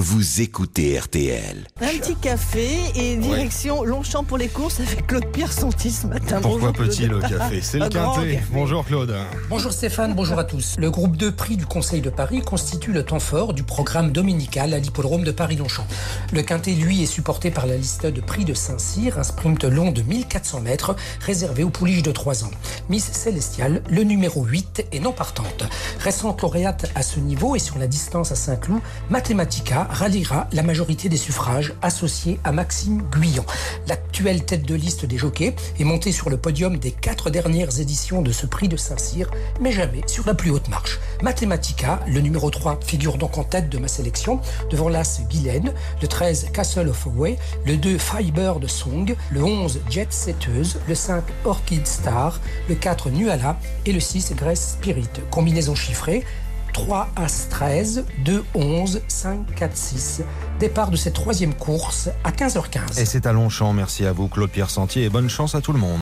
vous écoutez RTL. Un petit café et direction Longchamp pour les courses avec Claude-Pierre Santi ce matin. Pourquoi Bonjour, petit Claude. le café? C'est le Un grand quintet. café. Bonjour Claude. Bonjour Stéphane, bonjour à tous. Le groupe 2 prix du Conseil de Paris constitue le temps fort du programme dominical à l'hippodrome de Paris-Longchamp. Le quintet, lui, est supporté par la liste de prix de Saint-Cyr, un sprint long de 1400 mètres réservé aux pouliches de 3 ans. Miss Célestial, le numéro 8, est non partante. Récente lauréate à ce niveau et sur la distance à Saint-Cloud, Mathematica ralliera la majorité des suffrages associés à Maxime Guyon. L'actuelle tête de liste des jockeys est montée sur le podium des 4 dernières éditions de ce prix de Saint-Cyr, mais jamais sur la plus haute marche. Mathematica, le numéro 3, figure donc en tête de ma sélection, devant l'As Guylaine, le 13 Castle of Away, le 2 Firebird Song, le 11 Jet Setteuse, le 5 Orchid Star, le 4 Nuala et le 6 Grace Spirit. Combinaison chiffrée 3 As 13, 2 11, 5 4 6. Départ de cette troisième course à 15h15. Et c'est à Longchamp. Merci à vous Claude-Pierre Santi et bonne chance à tout le monde.